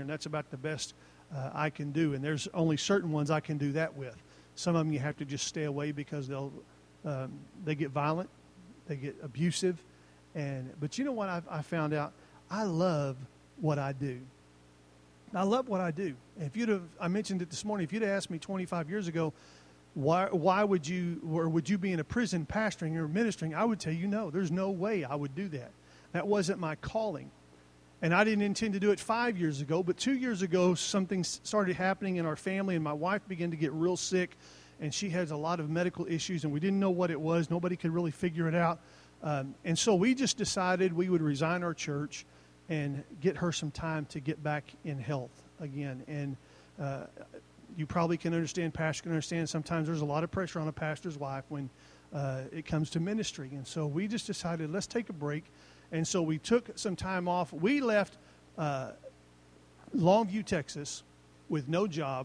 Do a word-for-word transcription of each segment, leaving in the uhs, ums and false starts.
stringer, and that's about the best uh, I can do. And there's only certain ones I can do that with. Some of them you have to just stay away because they'll um, they get violent, they get abusive. And but you know what I've, I found out? I love what I do. I love what I do. If you'd have, I mentioned it this morning, if you'd have asked me twenty-five years ago, why why would you, or would you be in a prison pastoring or ministering, I would tell you no. There's no way I would do that. That wasn't my calling. And I didn't intend to do it five years ago, but two years ago, something started happening in our family, and my wife began to get real sick, and she has a lot of medical issues, and we didn't know what it was. Nobody could really figure it out. Um, and so we just decided we would resign our church and get her some time to get back in health again. And uh, you probably can understand, pastor can understand, sometimes there's a lot of pressure on a pastor's wife when uh, it comes to ministry. And so we just decided, let's take a break. And so we took some time off. We left uh, Longview, Texas, with no job.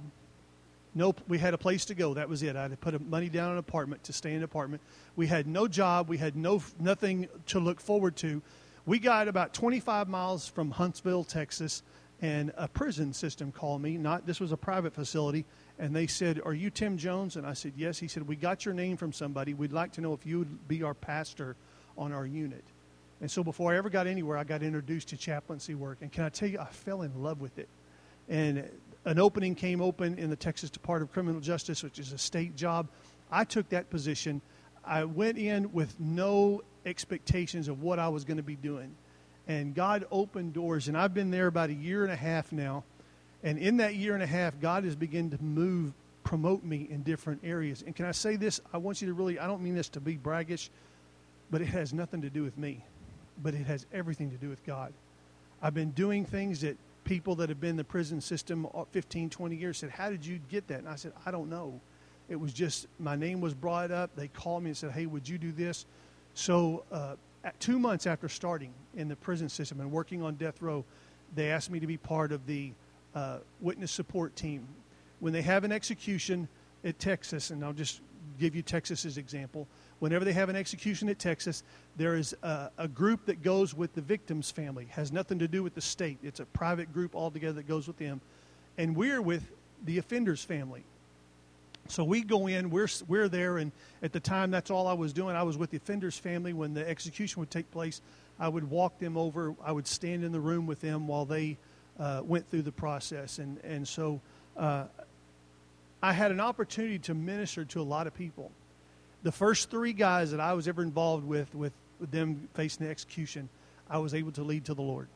No, we had a place to go. That was it. I had to put money down on an apartment to stay in an apartment. We had no job. We had no nothing to look forward to. We got about twenty-five miles from Huntsville, Texas, and a prison system called me. Not this was a private facility, and they said, "Are you Tim Jones?" And I said, "Yes." He said, "We got your name from somebody. We'd like to know if you would be our pastor on our unit." And so before I ever got anywhere, I got introduced to chaplaincy work. And can I tell you, I fell in love with it. And an opening came open in the Texas Department of Criminal Justice, which is a state job. I took that position. I went in with no expectations of what I was going to be doing. And God opened doors. And I've been there about a year and a half now. And in that year and a half, God has begun to move, promote me in different areas. And can I say this? I want you to really, I don't mean this to be braggish, but it has nothing to do with me. But it has everything to do with God. I've been doing things that people that have been in the prison system fifteen, twenty years said, "How did you get that?" And I said, "I don't know. It was just my name was brought up. They called me and said, 'Hey, would you do this?'" So uh, at two months after starting in the prison system and working on death row, they asked me to be part of the uh, witness support team. When they have an execution at Texas, and I'll just give you Texas's example. Whenever they have an execution at Texas, there is a, a group that goes with the victim's family. Has nothing to do with the state. It's a private group altogether that goes with them. And we're with the offender's family. So we go in, we're we're there, and at the time, that's all I was doing. I was with the offender's family. When the execution would take place, I would walk them over. I would stand in the room with them while they uh, went through the process. And, and so uh, I had an opportunity to minister to a lot of people. The first three guys that I was ever involved with, with, with them facing the execution, I was able to lead to the Lord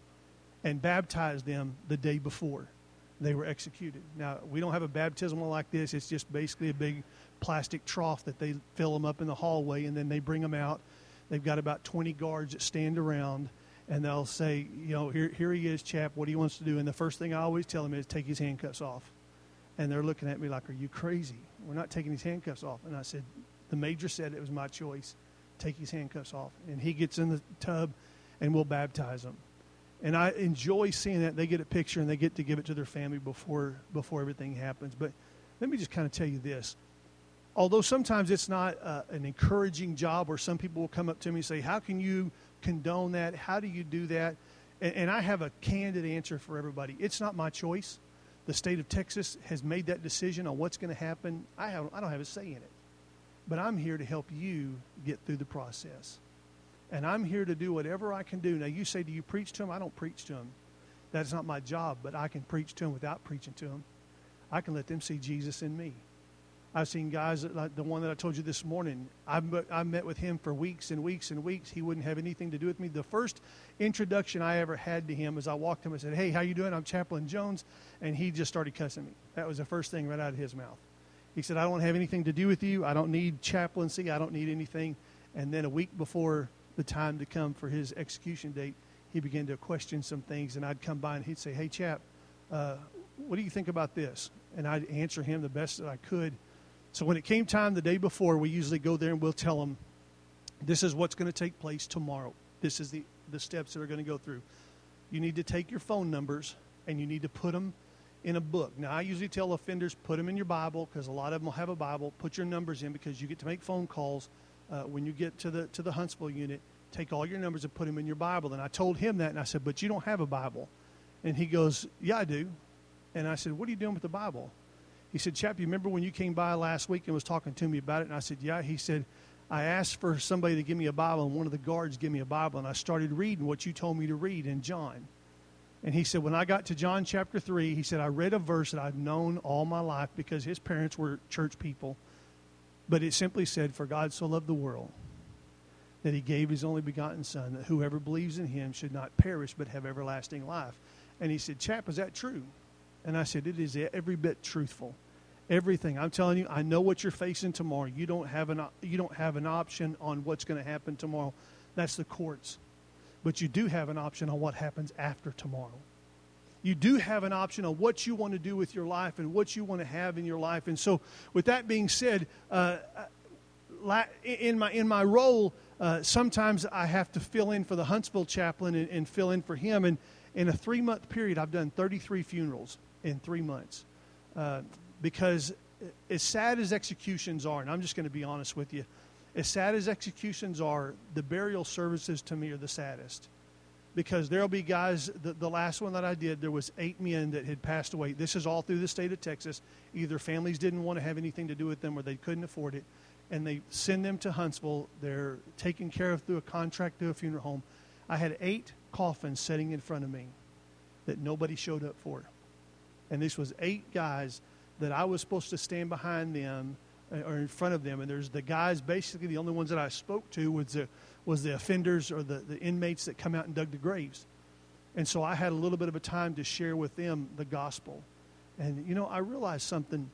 and baptize them the day before they were executed. Now, we don't have a baptismal like this. It's just basically a big plastic trough that they fill them up in the hallway, and then they bring them out. They've got about twenty guards that stand around, and they'll say, you know, here, here he is, chap, what he wants to do. And the first thing I always tell him is take his handcuffs off. And they're looking at me like, are you crazy? We're not taking his handcuffs off. And I said, the major said it was my choice. Take his handcuffs off. And he gets in the tub, and we'll baptize him. And I enjoy seeing that. They get a picture, and they get to give it to their family before before everything happens. But let me just kind of tell you this. Although sometimes it's not uh, an encouraging job, or some people will come up to me and say, how can you condone that? How do you do that? And, and I have a candid answer for everybody. It's not my choice. The state of Texas has made that decision on what's going to happen. I, have, I don't have a say in it. But I'm here to help you get through the process. And I'm here to do whatever I can do. Now, you say, do you preach to them? I don't preach to them. That's not my job, but I can preach to them without preaching to them. I can let them see Jesus in me. I've seen guys, that, like the one that I told you this morning, I, I met with him for weeks and weeks and weeks. He wouldn't have anything to do with me. The first introduction I ever had to him is I walked him and said, hey, how you doing? I'm Chaplain Jones. And he just started cussing me. That was the first thing right out of his mouth. He said, I don't have anything to do with you. I don't need chaplaincy. I don't need anything. And then a week before the time to come for his execution date, he began to question some things. And I'd come by and he'd say, hey, chap, uh, what do you think about this? And I'd answer him the best that I could. So when it came time the day before, we usually go there and we'll tell them, this is what's going to take place tomorrow. This is the, the steps that are going to go through. You need to take your phone numbers and you need to put them in a book. Now, I usually tell offenders, put them in your Bible, because a lot of them will have a Bible. Put your numbers in, because you get to make phone calls uh, when you get to the to the Huntsville unit. Take all your numbers and put them in your Bible. And I told him that, and I said, but you don't have a Bible. And he goes, yeah, I do. And I said, what are you doing with the Bible? He said, Chap, you remember when you came by last week and was talking to me about it? And I said, yeah. He said, I asked for somebody to give me a Bible, and one of the guards gave me a Bible, and I started reading what you told me to read in John. And he said, when I got to John chapter three, he said, I read a verse that I've known all my life because his parents were church people. But it simply said, for God so loved the world that he gave his only begotten Son, that whoever believes in him should not perish but have everlasting life. And he said, Chap, is that true? And I said, it is every bit truthful. Everything. I'm telling you, I know what you're facing tomorrow. You don't have an you don't have an option on what's going to happen tomorrow. That's the courts. But you do have an option on what happens after tomorrow. You do have an option on what you want to do with your life and what you want to have in your life. And so, with that being said, uh, in my in my role, uh, sometimes I have to fill in for the Huntsville chaplain and, and fill in for him. And in a three month period, I've done thirty-three funerals in three months. Uh, Because as sad as executions are, and I'm just going to be honest with you, as sad as executions are, the burial services to me are the saddest. Because there'll be guys, the, the last one that I did, there was eight men that had passed away. This is all through the state of Texas. Either families didn't want to have anything to do with them or they couldn't afford it. And they send them to Huntsville. They're taken care of through a contract through a funeral home. I had eight coffins sitting in front of me that nobody showed up for. And this was eight guys that I was supposed to stand behind them or in front of them. And there's the guys, basically the only ones that I spoke to was the, was the offenders or the, the inmates that come out and dug the graves. And so I had a little bit of a time to share with them the gospel. And, you know, I realized something.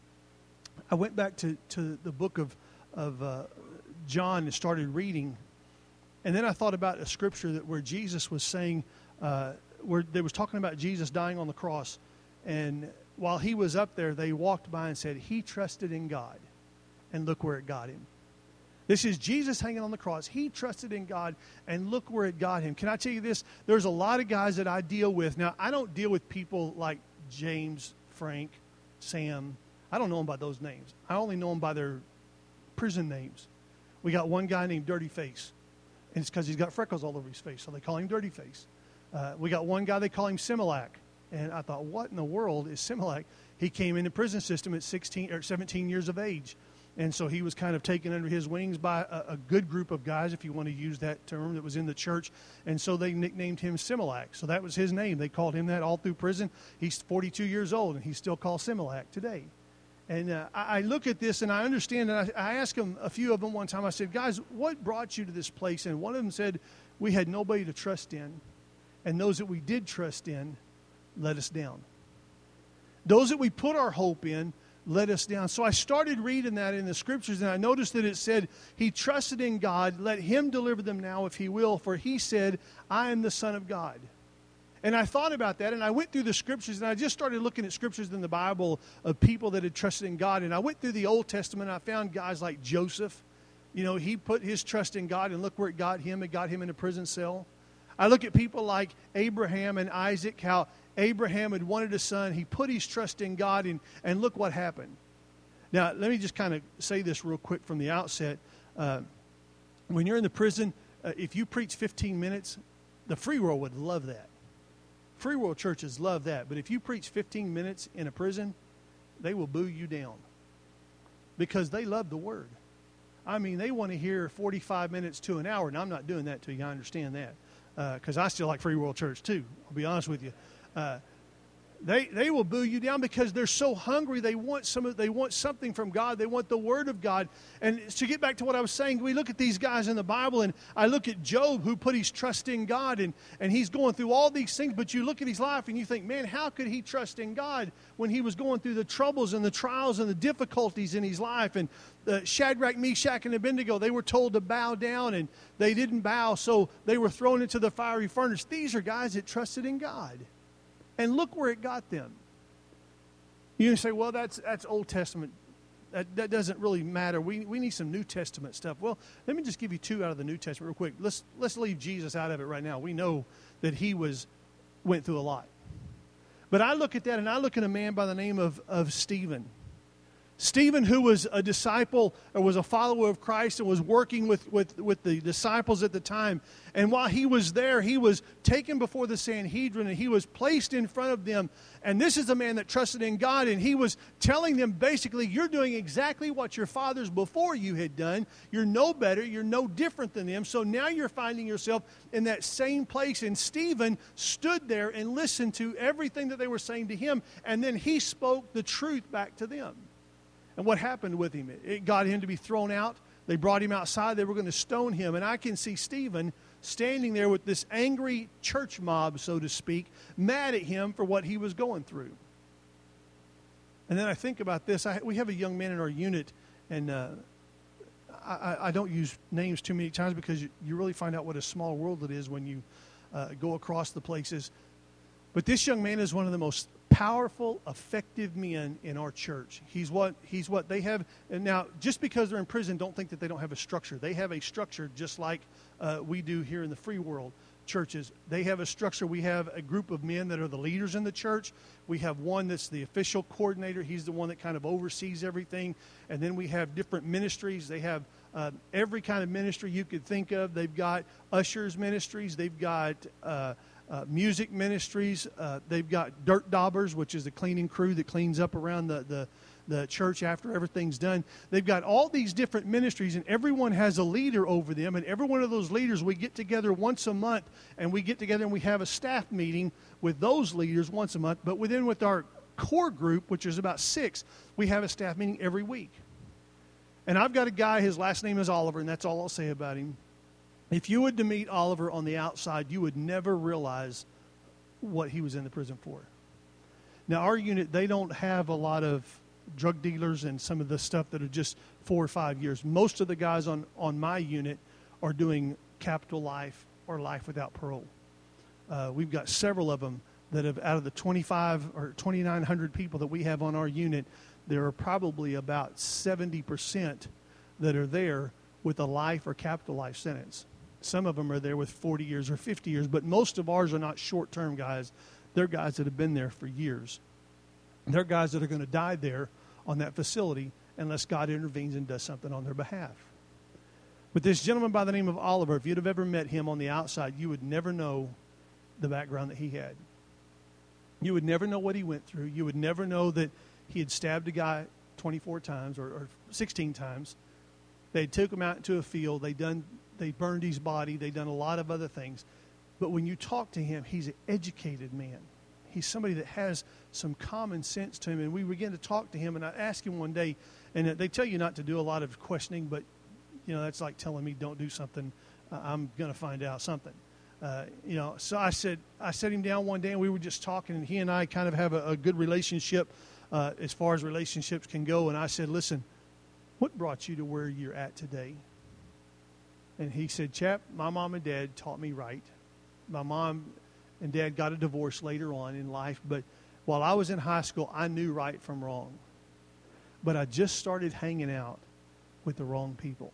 I went back to, to the book of, of uh, John and started reading. And then I thought about a scripture that where Jesus was saying, uh, where they was talking about Jesus dying on the cross. And while he was up there, they walked by and said, he trusted in God. And look where it got him. This is Jesus hanging on the cross. He trusted in God, and look where it got him. Can I tell you this? There's a lot of guys that I deal with. Now, I don't deal with people like James, Frank, Sam. I don't know them by those names. I only know them by their prison names. We got one guy named Dirty Face, and it's because he's got freckles all over his face, so they call him Dirty Face. Uh, we got one guy, they call him Similac. And I thought, what in the world is Similac? He came in the prison system at sixteen or seventeen years of age. And so he was kind of taken under his wings by a, a good group of guys, if you want to use that term, that was in the church. And so they nicknamed him Similac. So that was his name. They called him that all through prison. He's forty-two years old, and he's still called Similac today. And uh, I, I look at this, and I understand, and I, I asked them, a few of them one time, I said, guys, what brought you to this place? And one of them said, we had nobody to trust in. And those that we did trust in let us down. Those that we put our hope in let us down. So I started reading that in the scriptures, and I noticed that it said, he trusted in God, let him deliver them now if he will, for he said, I am the Son of God. And I thought about that, and I went through the scriptures, and I just started looking at scriptures in the Bible of people that had trusted in God. And I went through the Old Testament, and I found guys like Joseph. You know, he put his trust in God, and look where it got him. It got him in a prison cell. I look at people like Abraham and Isaac, how Abraham had wanted a son. He put his trust in God, and, and look what happened. Now, let me just kind of say this real quick from the outset. Uh, when you're in the prison, uh, if you preach fifteen minutes, the free world would love that. Free world churches love that. But if you preach fifteen minutes in a prison, they will boo you down because they love the word. I mean, they want to hear forty-five minutes to an hour. And I'm not doing that to you. I understand that. Because uh, I still like Free World Church too. I'll be honest with you. Uh, they they will boo you down because they're so hungry. They want some. They want something from God. They want the Word of God. And to get back to what I was saying, we look at these guys in the Bible, and I look at Job, who put his trust in God, and and he's going through all these things. But you look at his life, and you think, man, how could he trust in God when he was going through the troubles and the trials and the difficulties in his life? And uh, Shadrach, Meshach, and Abednego, they were told to bow down, and they didn't bow, so they were thrown into the fiery furnace. These are guys that trusted in God. And look where it got them. You say, well, that's that's Old Testament. That, that doesn't really matter. We we need some New Testament stuff. Well, let me just give you two out of the New Testament real quick. Let's let's leave Jesus out of it right now. We know that he was went through a lot. But I look at that, and I look at a man by the name of, of Stephen. Stephen, who was a disciple or was a follower of Christ and was working with, with, with the disciples at the time. And while he was there, he was taken before the Sanhedrin and he was placed in front of them. And this is a man that trusted in God, and he was telling them basically, you're doing exactly what your fathers before you had done. You're no better. You're no different than them. So now you're finding yourself in that same place. And Stephen stood there and listened to everything that they were saying to him. And then he spoke the truth back to them. And what happened with him? It got him to be thrown out. They brought him outside. They were going to stone him. And I can see Stephen standing there with this angry church mob, so to speak, mad at him for what he was going through. And then I think about this. I, we have a young man in our unit, and uh, I, I don't use names too many times because you, you really find out what a small world it is when you uh, go across the places. But this young man is one of the most powerful, effective men in our church. He's what he's what they have. And now, just because they're in prison, don't think that they don't have a structure. They have a structure just like uh, we do here in the free world churches. They have a structure. We have a group of men that are the leaders in the church. We have one that's the official coordinator. He's the one that kind of oversees everything. And then we have different ministries. They have uh, every kind of ministry you could think of. They've got ushers ministries. They've got uh, Uh, music ministries. Uh, they've got dirt daubers, which is the cleaning crew that cleans up around the, the, the church after everything's done. They've got all these different ministries, and everyone has a leader over them. And every one of those leaders, we get together once a month, and we get together and we have a staff meeting with those leaders once a month. But within with our core group, which is about six, we have a staff meeting every week. And I've got a guy, his last name is Oliver, and that's all I'll say about him. If you were to meet Oliver on the outside, you would never realize what he was in the prison for. Now, our unit, they don't have a lot of drug dealers and some of the stuff that are just four or five years. Most of the guys on, on my unit are doing capital life or life without parole. Uh, we've got several of them that have, out of the twenty-five or twenty-nine hundred people that we have on our unit, there are probably about seventy percent that are there with a life or capital life sentence. Some of them are there with forty years or fifty years, but most of ours are not short-term guys. They're guys that have been there for years. They're guys that are going to die there on that facility unless God intervenes and does something on their behalf. But this gentleman by the name of Oliver, if you'd have ever met him on the outside, you would never know the background that he had. You would never know what he went through. You would never know that he had stabbed a guy twenty-four times or, or sixteen times. They took him out into a field. They done... They burned his body. They done a lot of other things. But when you talk to him, he's an educated man. He's somebody that has some common sense to him. And we began to talk to him, and I asked him one day, and they tell you not to do a lot of questioning, but, you know, that's like telling me don't do something. Uh, I'm going to find out something. Uh, you know, so I said, I set him down one day, and we were just talking, and he and I kind of have a, a good relationship uh, as far as relationships can go. And I said, listen, what brought you to where you're at today? And he said, Chap, my mom and dad taught me right. My mom and dad got a divorce later on in life, but while I was in high school, I knew right from wrong. But I just started hanging out with the wrong people.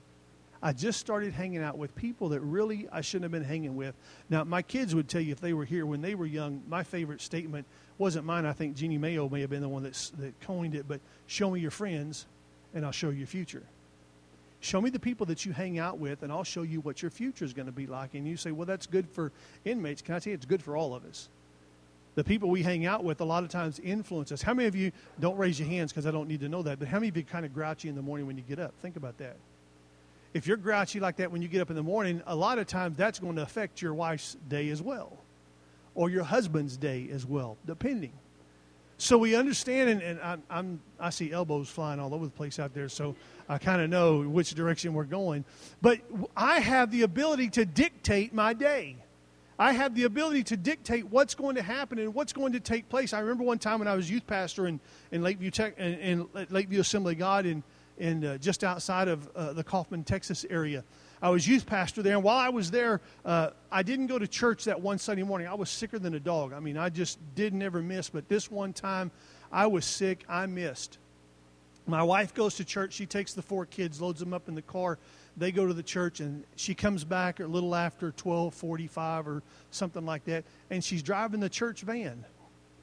I just started hanging out with people that really I shouldn't have been hanging with. Now, my kids would tell you if they were here when they were young, my favorite statement wasn't mine. I think Jeannie Mayo may have been the one that's, that coined it, but show me your friends and I'll show you your future. Show me the people that you hang out with, and I'll show you what your future is going to be like. And you say, well, that's good for inmates. Can I tell you, it's good for all of us. The people we hang out with a lot of times influence us. How many of you, don't raise your hands because I don't need to know that, but how many of you kind of grouchy in the morning when you get up? Think about that. If you're grouchy like that when you get up in the morning, a lot of times that's going to affect your wife's day as well, or your husband's day as well, depending. So we understand, and, and I, I'm, I see elbows flying all over the place out there, so I kind of know which direction we're going. But I have the ability to dictate my day. I have the ability to dictate what's going to happen and what's going to take place. I remember one time when I was youth pastor in, in Lakeview Tech, in, in Lakeview Assembly of God, in, in uh, just outside of uh, the Kaufman, Texas area. I was youth pastor there, and while I was there, uh, I didn't go to church that one Sunday morning. I was sicker than a dog. I mean, I just did never miss, but this one time I was sick. I missed. My wife goes to church. She takes the four kids, loads them up in the car. They go to the church, and she comes back a little after twelve forty-five or something like that, and she's driving the church van.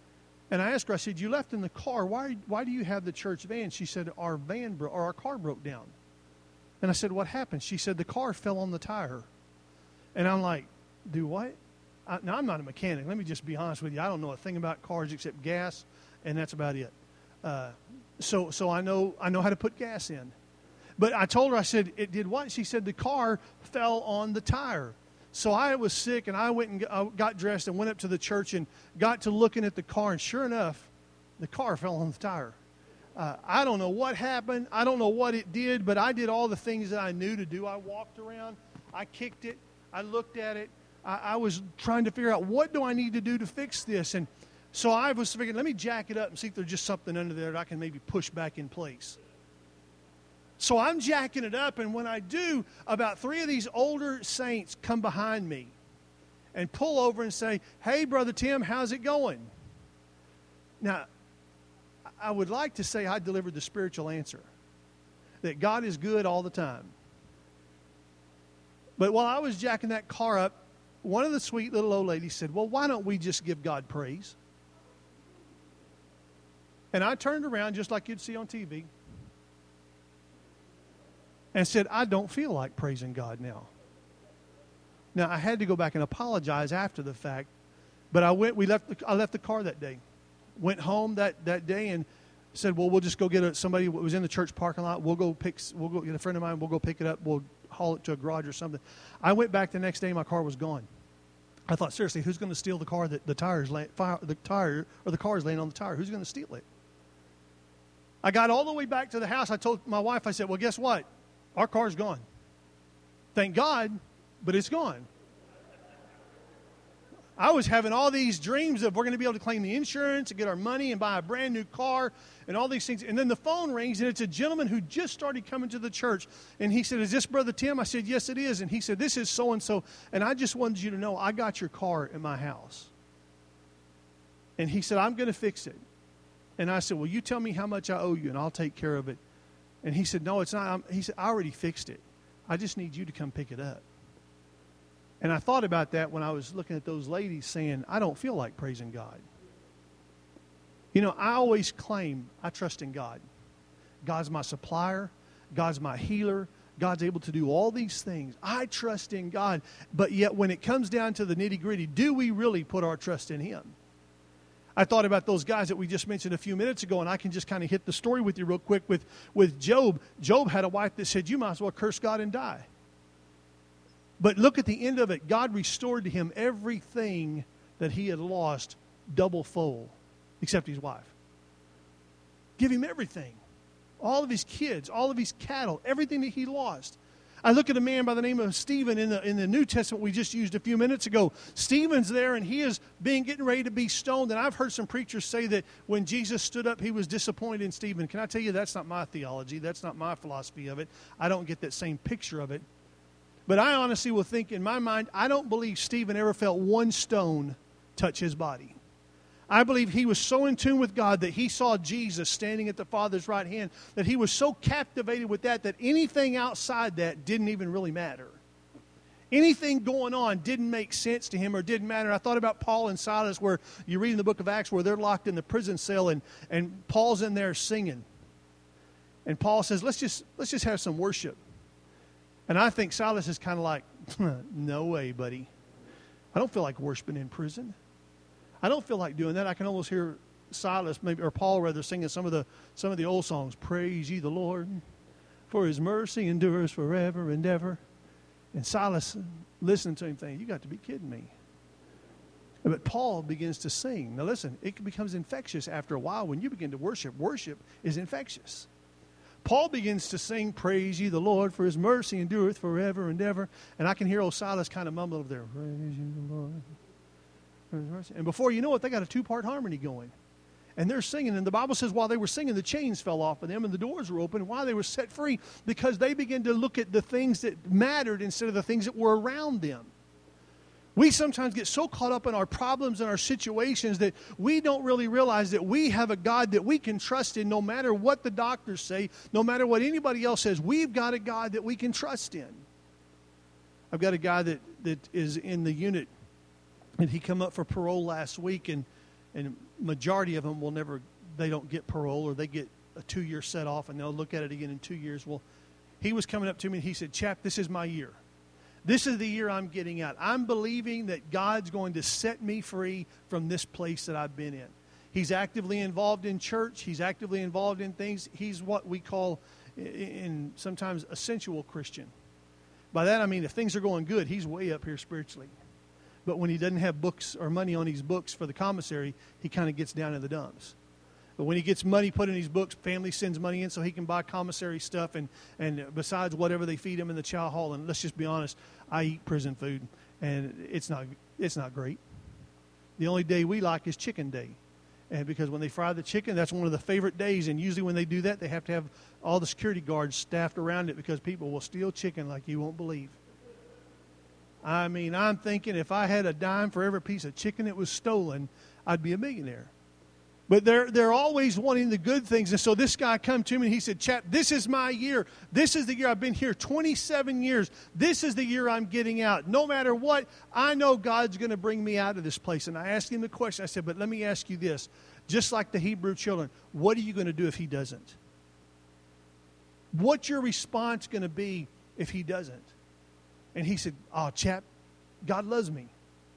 And I asked her, I said, you left in the car. Why, why do you have the church van? She said, our van bro- or our car broke down. And I said, what happened? She said, the car fell on the tire. And I'm like, do what? I, now, I'm not a mechanic. Let me just be honest with you. I don't know a thing about cars except gas, and that's about it. Uh, so so I know I know how to put gas in. But I told her, I said, it did what? She said, the car fell on the tire. So I was sick, and I went and got, got dressed and went up to the church and got to looking at the car. And sure enough, the car fell on the tire. Uh, I don't know what happened. I don't know what it did, but I did all the things that I knew to do. I walked around. I kicked it. I looked at it. I, I was trying to figure out, what do I need to do to fix this? And so I was figuring, let me jack it up and see if there's just something under there that I can maybe push back in place. So I'm jacking it up, and when I do, about three of these older saints come behind me and pull over and say, hey, Brother Tim, how's it going? Now, I would like to say I delivered the spiritual answer, that God is good all the time. But while I was jacking that car up, one of the sweet little old ladies said, well, why don't we just give God praise? And I turned around just like you'd see on T V and said, I don't feel like praising God now. Now, I had to go back and apologize after the fact, but I went. We left. The, I left the car that day. Went home that, that day and said, well, we'll just go get a, somebody who was in the church parking lot. We'll go pick. We'll go get a friend of mine. We'll go pick it up. We'll haul it to a garage or something. I went back the next day. My car was gone. I thought, seriously, who's going to steal the car that the tires lay, fire, the tire or the car is laying on the tire? Who's going to steal it? I got all the way back to the house. I told my wife, I said, well, guess what? Our car's gone. Thank God, but it's gone. I was having all these dreams of we're going to be able to claim the insurance and get our money and buy a brand new car and all these things. And then the phone rings, and it's a gentleman who just started coming to the church. And he said, is this Brother Tim? I said, yes, it is. And he said, this is so-and-so. And I just wanted you to know I got your car in my house. And he said, I'm going to fix it. And I said, well, you tell me how much I owe you, and I'll take care of it. And he said, no, it's not. I'm, he said, I already fixed it. I just need you to come pick it up. And I thought about that when I was looking at those ladies saying, I don't feel like praising God. You know, I always claim I trust in God. God's my supplier. God's my healer. God's able to do all these things. I trust in God. But yet when it comes down to the nitty-gritty, do we really put our trust in Him? I thought about those guys that we just mentioned a few minutes ago, and I can just kind of hit the story with you real quick with, with Job. Job had a wife that said, you might as well curse God and die. But look at the end of it. God restored to him everything that he had lost double fold, except his wife. Give him everything. All of his kids, all of his cattle, everything that he lost. I look at a man by the name of Stephen in the in the New Testament we just used a few minutes ago. Stephen's there, and he is being getting ready to be stoned. And I've heard some preachers say that when Jesus stood up, he was disappointed in Stephen. Can I tell you, that's not my theology. That's not my philosophy of it. I don't get that same picture of it. But I honestly will think in my mind, I don't believe Stephen ever felt one stone touch his body. I believe he was so in tune with God that he saw Jesus standing at the Father's right hand, that he was so captivated with that, that anything outside that didn't even really matter. Anything going on didn't make sense to him or didn't matter. I thought about Paul and Silas, where you read in the book of Acts where they're locked in the prison cell and, and Paul's in there singing. And Paul says, let's just let's just have some worship. And I think Silas is kind of like, no way, buddy. I don't feel like worshiping in prison. I don't feel like doing that. I can almost hear Silas, maybe or Paul rather, singing some of the some of the old songs. Praise ye the Lord, for His mercy endures forever and ever. And Silas listening to him thinking, you got to be kidding me. But Paul begins to sing. Now listen, it becomes infectious after a while. When you begin to worship, worship is infectious. Paul begins to sing, praise ye the Lord, for His mercy endureth forever and ever. And I can hear old Silas kind of mumble over there, praise ye the Lord. And before you know it, they got a two-part harmony going. And they're singing. And the Bible says while they were singing, the chains fell off of them and the doors were open. Why? They were set free because they began to look at the things that mattered instead of the things that were around them. We sometimes get so caught up in our problems and our situations that we don't really realize that we have a God that we can trust in no matter what the doctors say, no matter what anybody else says. We've got a God that we can trust in. I've got a guy that, that is in the unit. And he come up for parole last week, and and majority of them will never, they don't get parole, or they get a two-year set off, and they'll look at it again in two years. Well, he was coming up to me, and he said, Chap, this is my year. This is the year I'm getting out. I'm believing that God's going to set me free from this place that I've been in. He's actively involved in church. He's actively involved in things. He's what we call, in sometimes, a sensual Christian. By that I mean if things are going good, he's way up here spiritually. But when he doesn't have books or money on his books for the commissary, he kind of gets down in the dumps. But when he gets money put in his books, family sends money in so he can buy commissary stuff, and, and besides whatever they feed him in the chow hall. And let's just be honest, I eat prison food, and it's not it's not great. The only day we like is chicken day. And because when they fry the chicken, that's one of the favorite days. And usually when they do that, they have to have all the security guards staffed around it, because people will steal chicken like you won't believe. I mean, I'm thinking if I had a dime for every piece of chicken that was stolen, I'd be a millionaire. But they're, they're always wanting the good things. And so this guy come to me and he said, Chap, this is my year. This is the year. I've been here twenty-seven years. This is the year I'm getting out. No matter what, I know God's going to bring me out of this place. And I asked him the question. I said, but let me ask you this. Just like the Hebrew children, what are you going to do if he doesn't? What's your response going to be if he doesn't? And he said, oh, Chap, God loves me.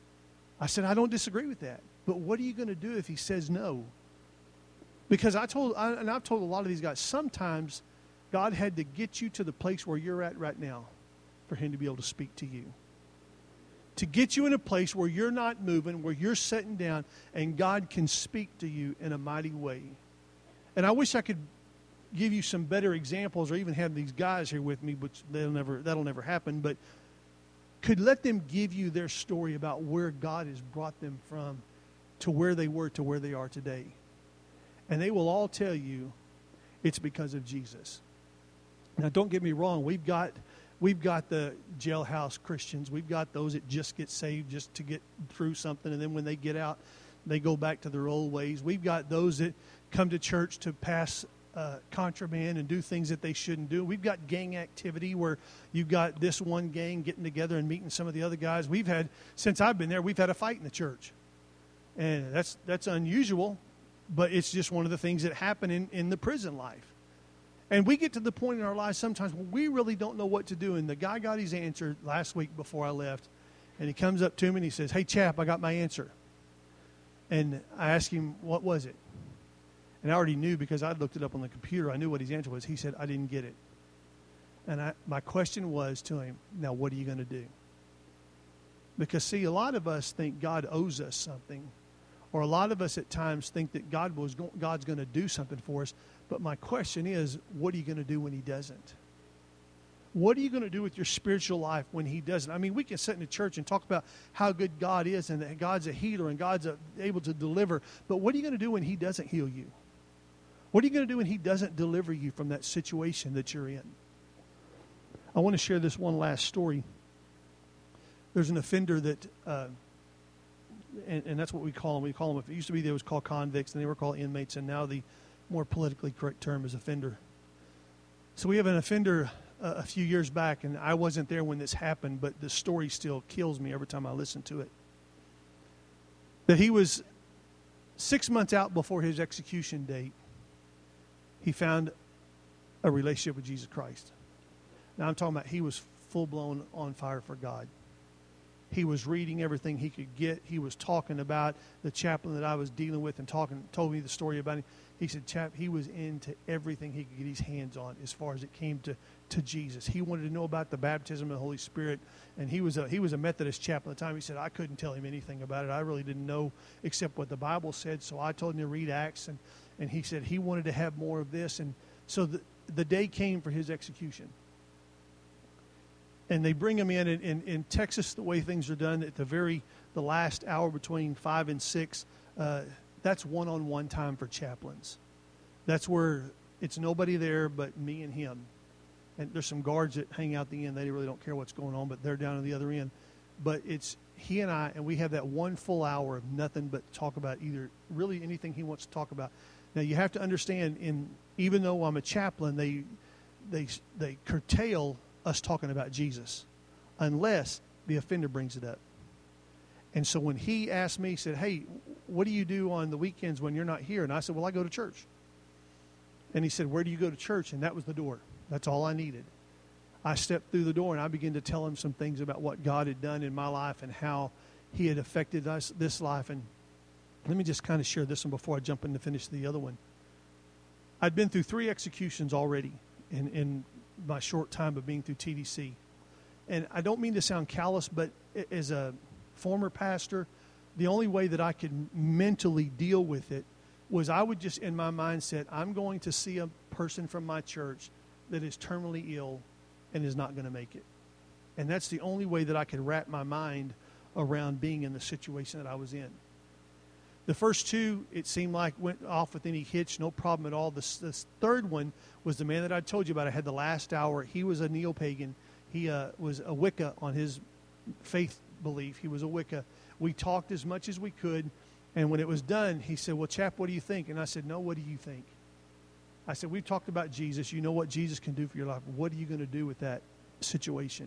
I said, I don't disagree with that. But what are you going to do if he says no? Because I told, I, and I've told a lot of these guys, sometimes God had to get you to the place where you're at right now for him to be able to speak to you. To get you in a place where you're not moving, where you're sitting down, and God can speak to you in a mighty way. And I wish I could give you some better examples, or even have these guys here with me, which they'll never, that'll never happen, but could let them give you their story about where God has brought them from to where they were to where they are today. And they will all tell you it's because of Jesus. Now, don't get me wrong. We've got we've got the jailhouse Christians. We've got those that just get saved just to get through something, and then when they get out, they go back to their old ways. We've got those that come to church to pass uh, contraband and do things that they shouldn't do. We've got gang activity where you've got this one gang getting together and meeting some of the other guys. We've had, since I've been there, we've had a fight in the church. And that's that's unusual, but it's just one of the things that happen in, in the prison life. And we get to the point in our lives sometimes when we really don't know what to do. And the guy got his answer last week before I left. And he comes up to me and he says, hey, Chap, I got my answer. And I asked him, what was it? And I already knew because I'd looked it up on the computer. I knew what his answer was. He said, I didn't get it. And I, my question was to him, now what are you going to do? Because, see, a lot of us think God owes us something. Or a lot of us at times think that God was go- God's going to do something for us. But my question is, what are you going to do when he doesn't? What are you going to do with your spiritual life when he doesn't? I mean, we can sit in the church and talk about how good God is and that God's a healer and God's a, able to deliver. But what are you going to do when he doesn't heal you? What are you going to do when he doesn't deliver you from that situation that you're in? I want to share this one last story. There's an offender that... Uh, And, and that's what we call them. We call them, if it used to be, they was called convicts, and they were called inmates, and now the more politically correct term is offender. So we have an offender uh, a few years back, and I wasn't there when this happened, but the story still kills me every time I listen to it. That he was six months out before his execution date, he found a relationship with Jesus Christ. Now I'm talking about he was full-blown on fire for God. He was reading everything he could get. He was talking about the chaplain that I was dealing with and talking, told me the story about him. He said, Chap, he was into everything he could get his hands on as far as it came to, to Jesus. He wanted to know about the baptism of the Holy Spirit. And he was a he was a Methodist chaplain at the time. He said, I couldn't tell him anything about it. I really didn't know except what the Bible said. So I told him to read Acts. And, and he said he wanted to have more of this. And so the, the day came for his execution. And they bring him in, in, in, in Texas, the way things are done, at the very, the last hour between five and six, uh, that's one-on-one time for chaplains. That's where it's nobody there but me and him. And there's some guards that hang out the end. They really don't care what's going on, but they're down at the other end. But it's he and I, and we have that one full hour of nothing but talk about either really anything he wants to talk about. Now, you have to understand, in even though I'm a chaplain, they they they curtail us talking about Jesus unless the offender brings it up. And so when he asked me, he said, hey, what do you do on the weekends when you're not here? And I said, well, I go to church. And he said, where do you go to church? And that was the door. That's all I needed. I stepped through the door and I began to tell him some things about what God had done in my life and how he had affected us, this life. And let me just kind of share this one before I jump in to finish the other one. I'd been through three executions already in, in my short time of being through T D C. And I don't mean to sound callous, but as a former pastor, the only way that I could mentally deal with it was I would just, in my mindset, I'm going to see a person from my church that is terminally ill and is not going to make it. And that's the only way that I could wrap my mind around being in the situation that I was in. The first two, it seemed like, went off with any hitch, no problem at all. This, this third one was the man that I told you about. I had the last hour. He was a neo-pagan. He uh, was a Wicca on his faith belief. He was a Wicca. We talked as much as we could. And when it was done, he said, well, chap, what do you think? And I said, no, what do you think? I said, we've talked about Jesus. You know what Jesus can do for your life. What are you going to do with that situation?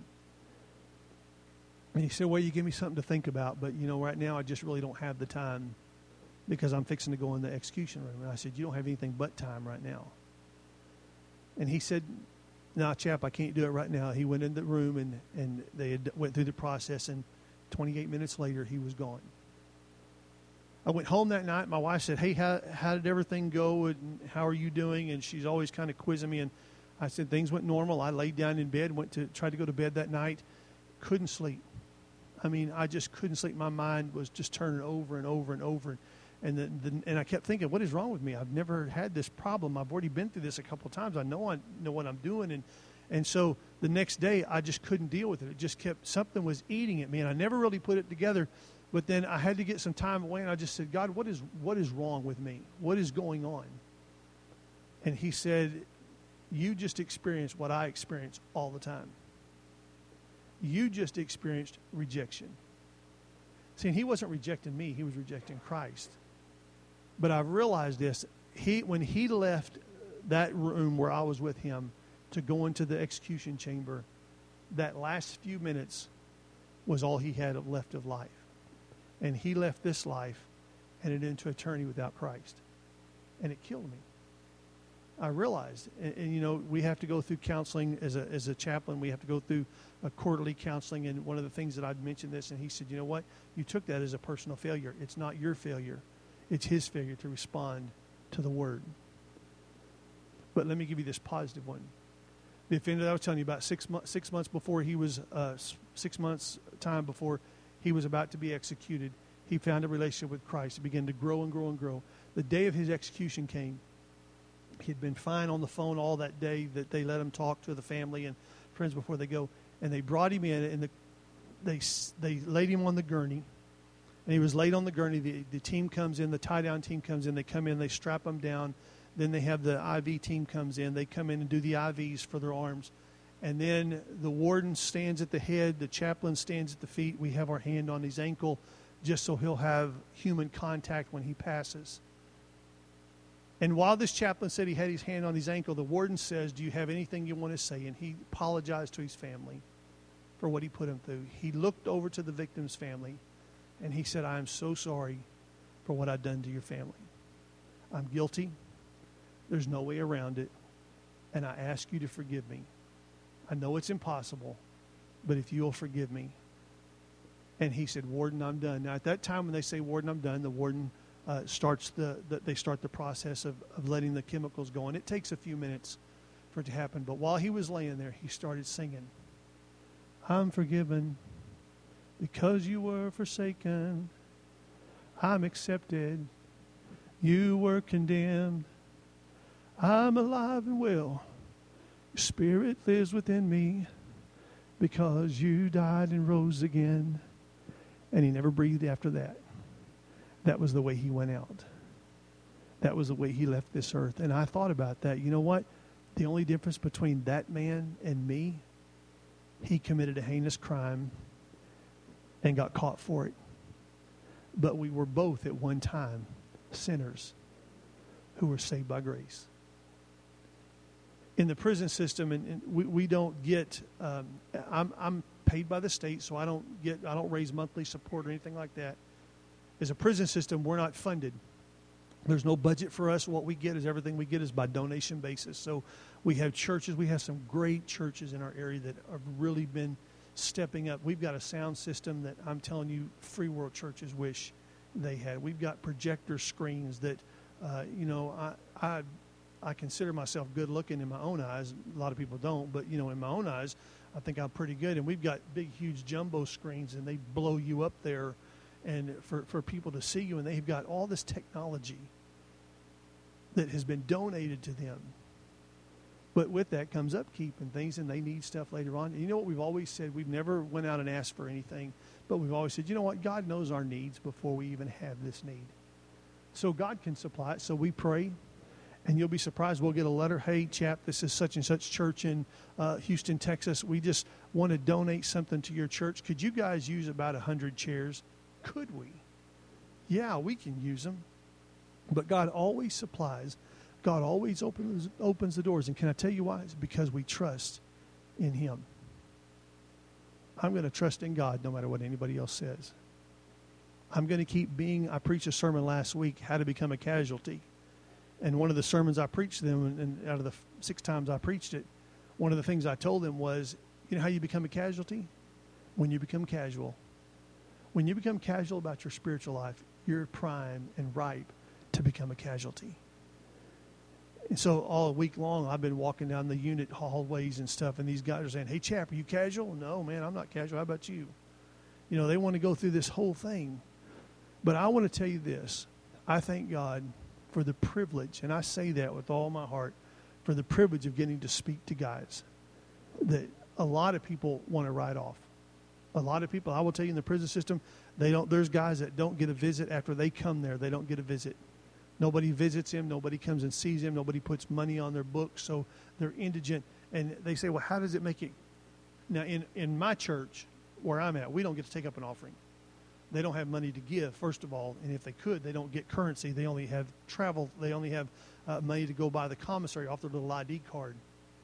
And he said, well, you give me something to think about. But, you know, right now I just really don't have the time because I'm fixing to go in the execution room. And I said, you don't have anything but time right now. And he said, no, chap, I can't do it right now. He went in the room and, and they had went through the process. And twenty-eight minutes later, he was gone. I went home that night. My wife said, hey, how, how did everything go? And how are you doing? And she's always kind of quizzing me. And I said, things went normal. I laid down in bed, went to try to go to bed that night. Couldn't sleep. I mean, I just couldn't sleep. My mind was just turning over and over and over. And the, the, and I kept thinking, what is wrong with me? I've never had this problem. I've already been through this a couple of times. I know I know what I'm doing. And, and so the next day, I just couldn't deal with it. It just kept, something was eating at me. And I never really put it together. But then I had to get some time away, and I just said, God, what is what is wrong with me? What is going on? And he said, you just experienced what I experience all the time. You just experienced rejection. See, and he wasn't rejecting me. He was rejecting Christ. But I've realized this. He, when he left that room where I was with him to go into the execution chamber, that last few minutes was all he had left of life. And he left this life and it into eternity without Christ. And it killed me. I realized, and, and you know, we have to go through counseling as a as a chaplain. We have to go through a quarterly counseling. And one of the things that I'd mentioned this, and he said, you know what? You took that as a personal failure. It's not your failure. It's his failure to respond to the word. But let me give you this positive one. The offender that I was telling you about, six, mo- six months before he was, uh, six months time before he was about to be executed, he found a relationship with Christ. It began to grow and grow and grow. The day of his execution came. He had been fine on the phone all that day that they let him talk to the family and friends before they go. And they brought him in, and the, they they laid him on the gurney. And he was laid on the gurney. The, the team comes in. The tie-down team comes in. They come in. They strap him down. Then they have the I V team comes in. They come in and do the I Vs for their arms. And then the warden stands at the head. The chaplain stands at the feet. We have our hand on his ankle just so he'll have human contact when he passes. And while this chaplain said he had his hand on his ankle, the warden says, do you have anything you want to say? And he apologized to his family for what he put him through. He looked over to the victim's family, and he said, I am so sorry for what I've done to your family. I'm guilty. There's no way around it. And I ask you to forgive me. I know it's impossible, but if you'll forgive me. And he said, Warden, I'm done. Now, at that time when they say, Warden, I'm done, the warden uh, starts the, the, they start the process of, of letting the chemicals go. And it takes a few minutes for it to happen. But while he was laying there, he started singing, I'm forgiven because you were forsaken. I'm accepted. You were condemned. I'm alive and well. Your spirit lives within me because you died and rose again. And he never breathed after that. That was the way he went out. That was the way he left this earth. And I thought about that. You know what? The only difference between that man and me, he committed a heinous crime and got caught for it. But we were both at one time sinners who were saved by grace. In the prison system, and, and we, we don't get, um, I'm, I'm paid by the state, so I don't get, I don't raise monthly support or anything like that. as a prison system, we're not funded. There's no budget for us. What we get is everything we get is by donation basis. So we have churches. We have some great churches in our area that have really been stepping up. We've got a sound system that I'm telling you free world churches wish they had. We've got projector screens that, uh, you know, I, I I consider myself good looking in my own eyes. A lot of people don't, but, you know, in my own eyes, I think I'm pretty good. And we've got big, huge jumbo screens, and they blow you up there and for, for people to see you. And they've got all this technology that has been donated to them. But with that comes upkeep and things, and they need stuff later on. And you know what we've always said? We've never went out and asked for anything, but we've always said, you know what? God knows our needs before we even have this need. So God can supply it. So we pray, and you'll be surprised. We'll get a letter, hey, chap, this is such and such church in uh, Houston, Texas. We just want to donate something to your church. Could you guys use about one hundred chairs? Could we? Yeah, we can use them. But God always supplies. God always opens opens the doors. And can I tell you why? It's because we trust in Him. I'm going to trust in God no matter what anybody else says. I'm going to keep being, I preached a sermon last week, how to become a casualty. And one of the sermons I preached to them, and out of the six times I preached it, one of the things I told them was, you know how you become a casualty? When you become casual. When you become casual about your spiritual life, you're prime and ripe to become a casualty. And so all week long, I've been walking down the unit hallways and stuff, and these guys are saying, hey, chap, are you casual? No, man, I'm not casual. How about you? You know, they want to go through this whole thing. But I want to tell you this. I thank God for the privilege, and I say that with all my heart, for the privilege of getting to speak to guys that a lot of people want to write off. A lot of people, I will tell you, in the prison system, they don't. There's guys that don't get a visit after they come there. They don't get a visit. Nobody visits him. Nobody comes and sees him. Nobody puts money on their books, so they're indigent. And they say, well, how does it make it? Now, in, in my church, where I'm at, we don't get to take up an offering. They don't have money to give, first of all, and if they could, they don't get currency. They only have travel. They only have uh, money to go buy the commissary off their little I D card.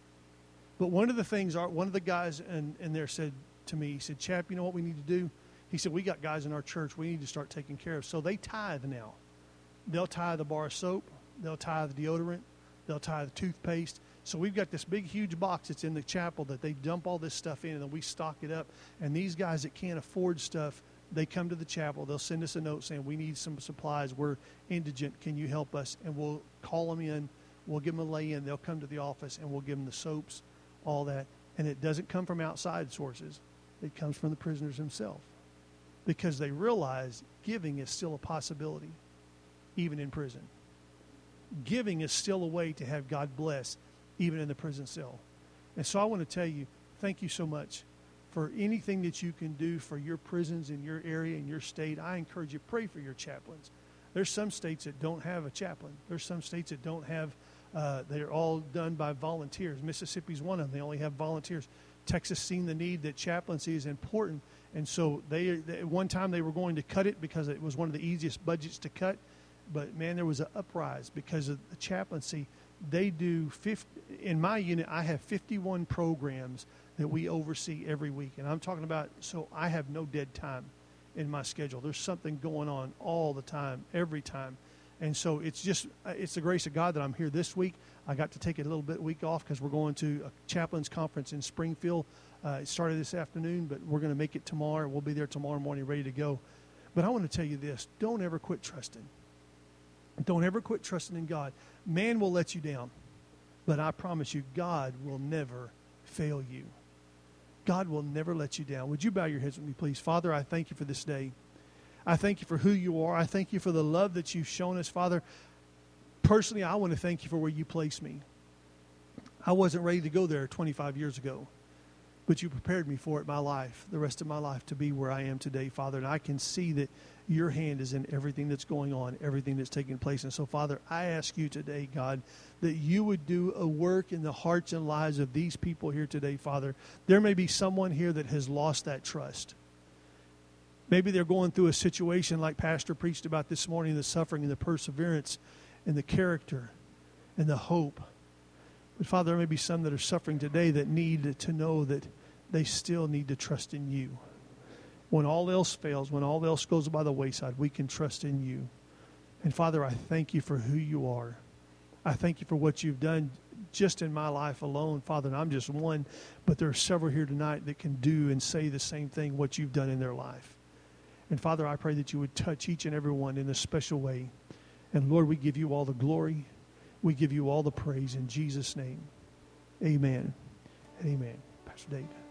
But one of the things, are one of the guys in, in there said to me, he said, chap, you know what we need to do? He said, we got guys in our church we need to start taking care of. So they tithe now. They'll tithe the bar of soap. They'll tithe the deodorant. They'll tithe the toothpaste. So we've got this big, huge box that's in the chapel that they dump all this stuff in, and then we stock it up. And these guys that can't afford stuff, they come to the chapel. They'll send us a note saying, we need some supplies. We're indigent. Can you help us? And we'll call them in. We'll give them a lay-in. They'll come to the office, and we'll give them the soaps, all that. And it doesn't come from outside sources. It comes from the prisoners themselves, because they realize giving is still a possibility, even in prison. Giving is still a way to have God bless, even in the prison cell. And so I want to tell you, thank you so much for anything that you can do for your prisons in your area, in your state. I encourage you, pray for your chaplains. There's some states that don't have a chaplain. There's some states that don't have, uh, they're all done by volunteers. Mississippi's one of them. They only have volunteers. Texas seen the need that chaplaincy is important. And so they, they at one time they were going to cut it because it was one of the easiest budgets to cut. But, man, there was an uprise because of the chaplaincy. They do fifty, in my unit, I have fifty-one programs that we oversee every week. And I'm talking about, so I have no dead time in my schedule. There's something going on all the time, every time. And so it's just, it's the grace of God that I'm here this week. I got to take a little bit week off because we're going to a chaplains conference in Springfield. Uh, it started this afternoon, but we're going to make it tomorrow. We'll be there tomorrow morning ready to go. But I want to tell you this. Don't ever quit trusting. Don't ever quit trusting in God. Man will let you down, but I promise you, God will never fail you. God will never let you down. Would you bow your heads with me, please? Father, I thank you for this day. I thank you for who you are. I thank you for the love that you've shown us, Father. Personally, I want to thank you for where you placed me. I wasn't ready to go there twenty-five years ago, but you prepared me for it, my life, the rest of my life, to be where I am today, Father. And I can see that your hand is in everything that's going on, everything that's taking place. And so, Father, I ask you today, God, that you would do a work in the hearts and lives of these people here today, Father. There may be someone here that has lost that trust. Maybe they're going through a situation like Pastor preached about this morning, the suffering and the perseverance and the character and the hope. But, Father, there may be some that are suffering today that need to know that they still need to trust in you. when all else fails, when all else goes by the wayside, we can trust in you. And Father, I thank you for who you are. I thank you for what you've done just in my life alone, Father. And I'm just one, but there are several here tonight that can do and say the same thing, what you've done in their life. And Father, I pray that you would touch each and every one in a special way. And Lord, we give you all the glory. We give you all the praise in Jesus' name. Amen and amen. Pastor Dave.